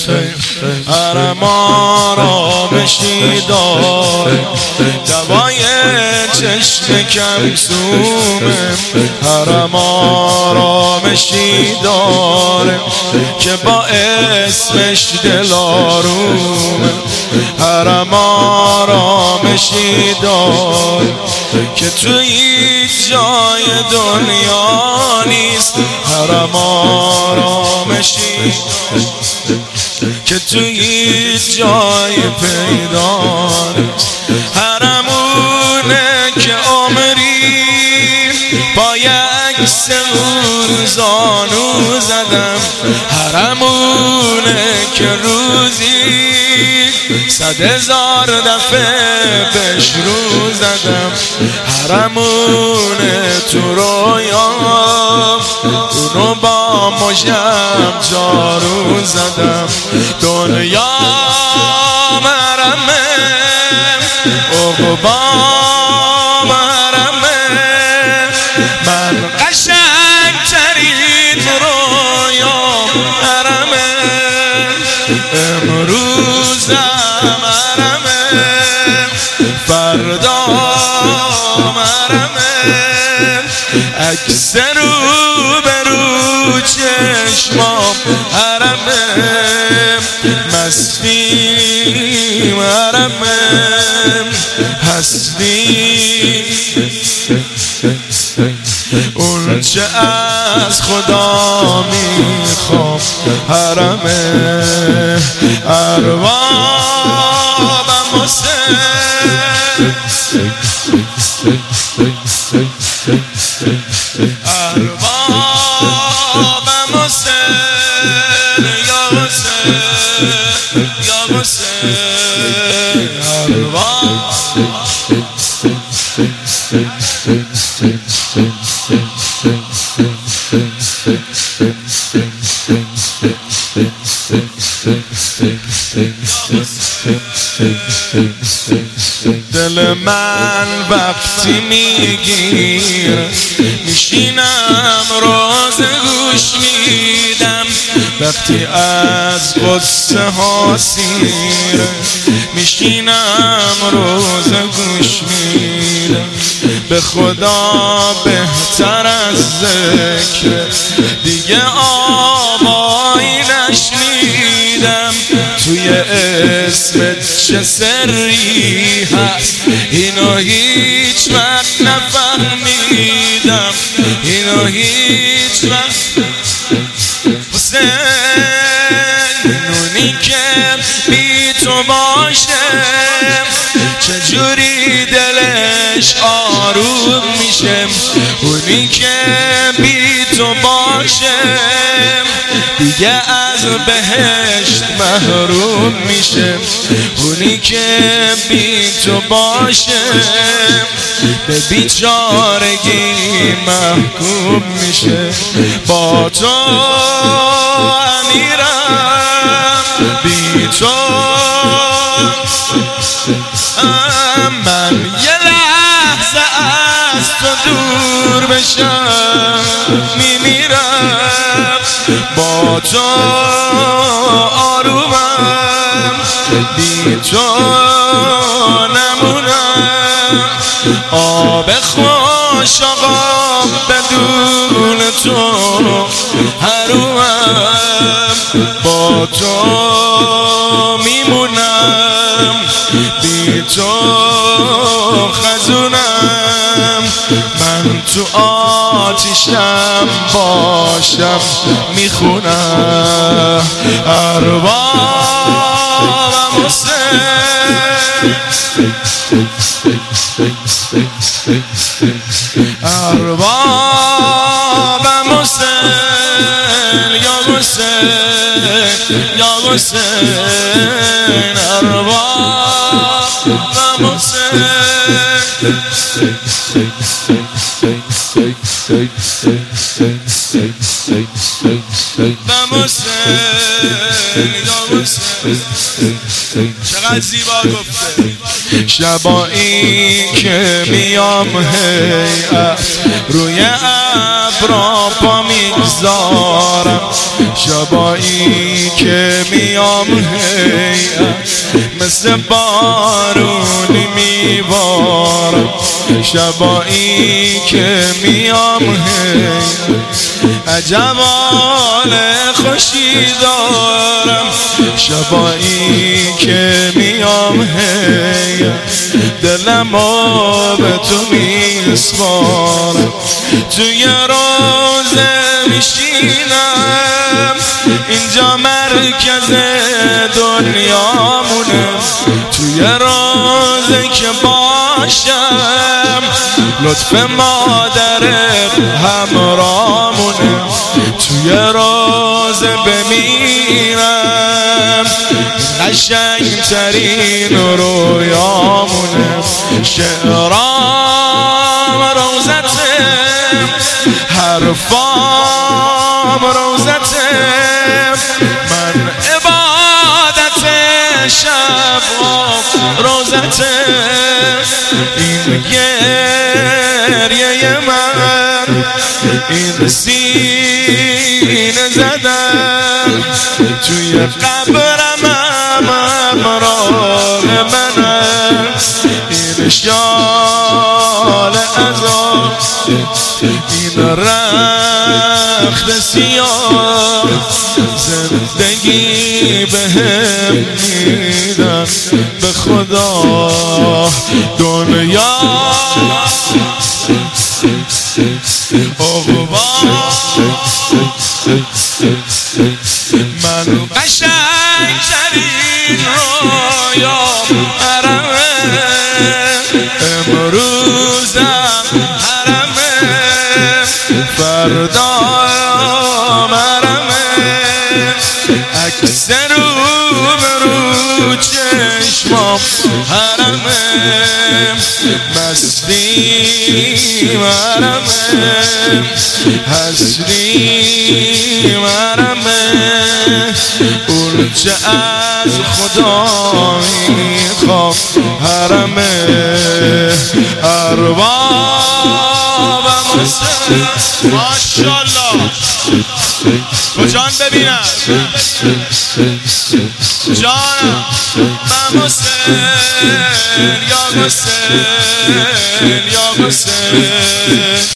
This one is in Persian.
حرم آرامشی داره، دوای چشم کمسومه. حرم آرامشی داره که با اسمش دل آرومه. حرم آرامشی داره که تو هیچ جای دنیا نیست. حرم آرامشی که تو هیچ جای پیدا نیست. حرمونه که عمری با یک سمون زانو زدم. حرمونه که روزی 100,000 دفعه بهش رو زدم. حرمونه تو رویام اونو با مژم جارو زدم. دنیا حرمه عقبام حرمه، من قشنگ ترین رویام حرمه. امروزم حرمه، فردام حرمه، عکس رو به رو چشمام حرمه. مستیم حرمه، هستی اون چه از خدا میخوام حرمه. اربابم حسین، اربابم حسین، یا حسین یا حسین. ارباب دل من وقتی میگیره میشینم راز گوش میدم. وقتی از قصه ها سیره میشینم روز گوش میدم. به خدا بهتر از ذکر دیگه آوایی نشنیدم. توی اسمت چه سری هست اینو هیچ وقت نفهمیدم. اینو هیچ وقت حسین، اونی که بی تو باشه چجوری دلش آروم میشه. اونی که بی تو باشه دیگه از بهشت محروم میشه. اونی که بی تو باشه به بیچارگی محکوم میشه. با تو امیرم، بی تو من یه لحظه از تو دور بشم میمیرم. با تو آرومم، بی تو نمونم. آب خوش آقا بدون تو حرومم. با تو میمونم، بی تو خزونم. من تو آتیشم باشم میخونم. اربابم حسین، اربابم حسین، یا حسین یا حسین. ارباب چقدر زیبا گفته. شبایی که میام هیئت روی ابرا پا میگذارم، شبایی که میام هیئت مثل بارونی میبارم، شبایی که میام هیئت عجب حال خوشی دارم، شبایی که میام هیئت دلمو به تو میسپارم، توی روزه میشینم اینجا مرکز دنیامونه، توی روزه که باشم لطف مادرت همراهمونه، توی روزه بمیرم قشنگترین رویامونه، شعرام روزته حرفام روزته، من عبادت شب روزته، این گریه من این سینه زدن توی قبرم امرار من، این شال عذاب این رخت سیاه زندگی بهم میدن، به خدا دنیا من قشنگترین رویام حرمه، امروزم حرمه فردا حرمه، عکس رو به رو چشمام حرمه، مستی حرمه حسری حرمه، اون چه از خدا میخوام حرمه، ارباب مسلم ماشاءالله کجان ببینم جانم با مسلم یا مسلم یا مسلم.